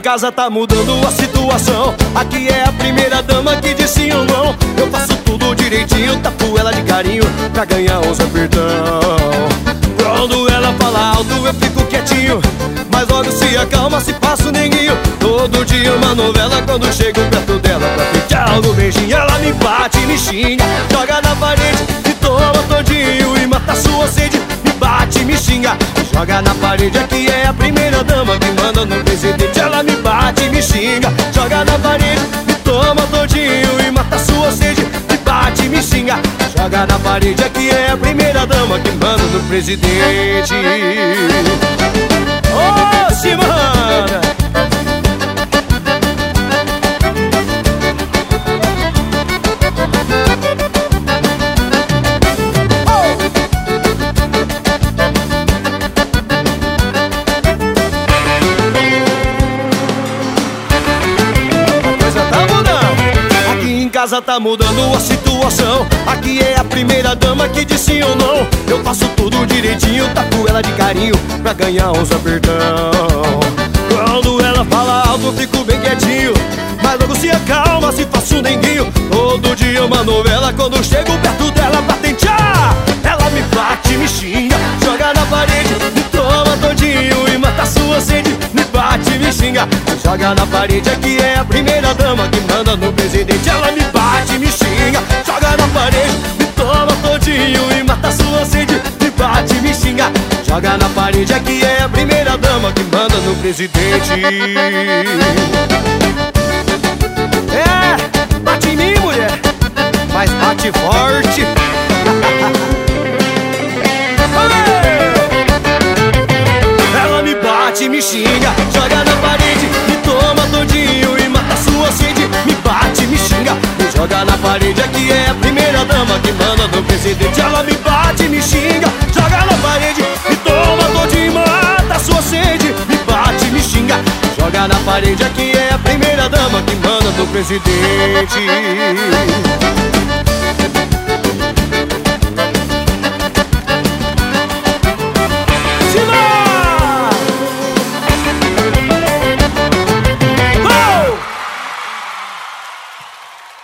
casa tá mudando a situação. Aqui é a primeira dama que diz sim ou não. Eu faço tudo direitinho, tapo ela de carinho pra ganhar uns apertão. Quando ela fala alto eu fico quietinho, mas logo se acalma, se passa o neguinho. Todo dia uma novela, quando chego perto dela pra pedir algo beijinho, ela me bate, me xinga, joga na parede, me toma todinho e mata sua sede. Me bate, me xinga, joga na parede. Aqui é a primeira dama que manda no presidente. Ela me bate, me xinga, joga na parede, me toma todinho e mata sua sede. Me bate, me xinga, joga na parede. Aqui é a primeira dama que manda no presidente. Ô, Simana! Casa tá mudando a situação. Aqui é a primeira dama que diz sim ou não. Eu faço tudo direitinho, tapo ela de carinho pra ganhar uns apertão. Quando ela fala alto eu fico bem quietinho, mas logo se acalma, se faço um denguinho. Todo dia uma novela, quando chego perto dela pra tentear, ela me bate, me xinga, joga na parede, me toma todinho e mata sua sede. Me bate, me xinga, joga na parede. Aqui é a primeira dama que manda no presidente. Ela me bate, me xinga, joga na parede, me toma todinho e mata sua sede. Me bate, me xinga, joga na parede. Aqui é a primeira dama que manda no presidente. É, bate em mim, mulher, mas bate forte. Ela me bate, me xinga, joga na parede, me toma todinho e mata sua sede. Me bate, me xinga, me joga na parede. Aqui é a primeira dama que manda no presidente. Ela me bate, me xinga, joga na parede, me toma todinho e mata sua sede. Me bate, me xinga, joga na parede. Aqui é a primeira dama que manda no presidente.